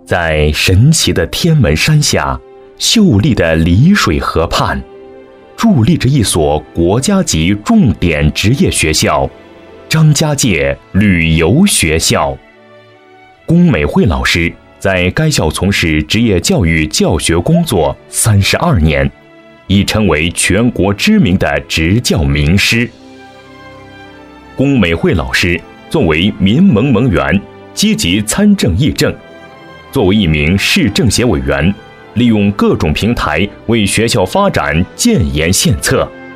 在神奇的天门山下，秀丽的丽水河畔，伫立着一所国家级重点职业学校——张家界旅游学校。龚美惠老师在该校从事职业教育教学工作32年，已成为全国知名的执教名师。龚美惠老师作为民盟盟员，积极参政议政；作为一名市政协委员，利用各种平台为学校发展建言献策，